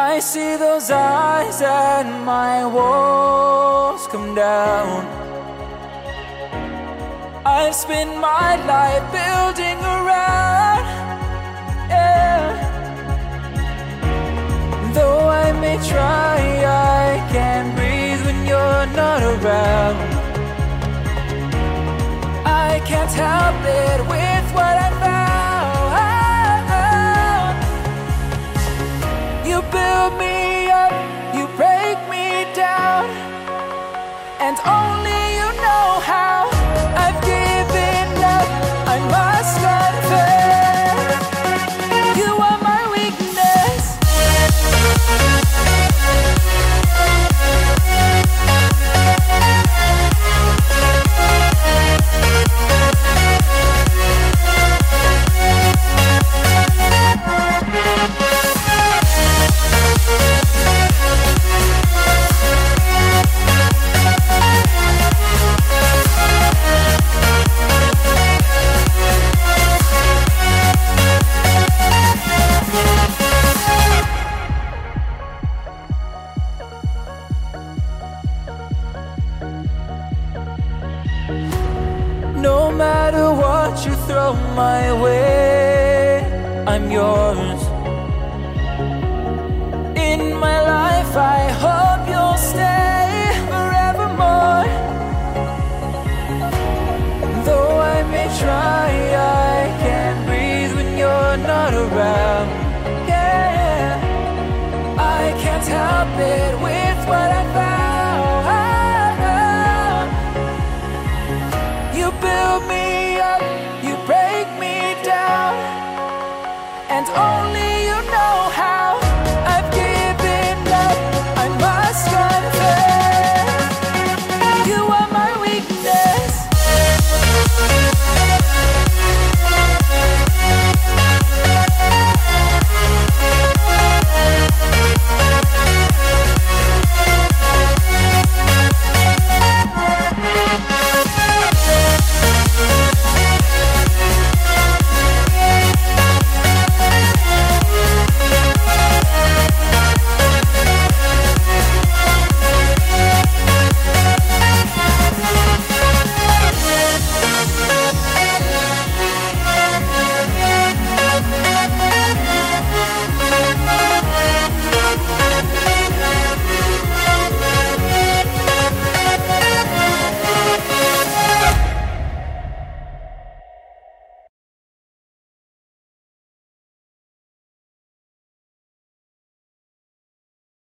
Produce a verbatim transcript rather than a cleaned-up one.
I see those eyes and my walls come down. I've spent my life building around, yeah. Though I may try, I can't breathe when you're not around. I can't help it with what I found. You build me up, you break me down, and only you know how. I've given up, I must confess. You are my weakness. No matter what you throw my way, I'm yours.